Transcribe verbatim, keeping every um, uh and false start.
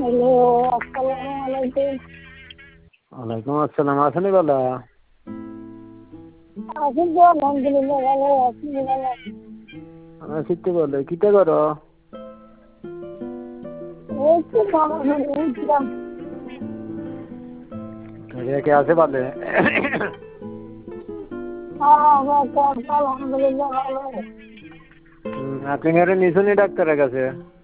Hello, আসসালামু আলাইকুম। ওয়ালাইকুম আসসালাম। আসেনি বলা আছি তো আলহামদুলিল্লাহ ভালো আছি। ভালো শীতে বলে কিতে করো? এই তো ভালো উঠলাম। কে আছে বলে? হ্যাঁ, আলহামদুলিল্লাহ ভালো। আপনি নিশুনি ডাক্তারের কাছে?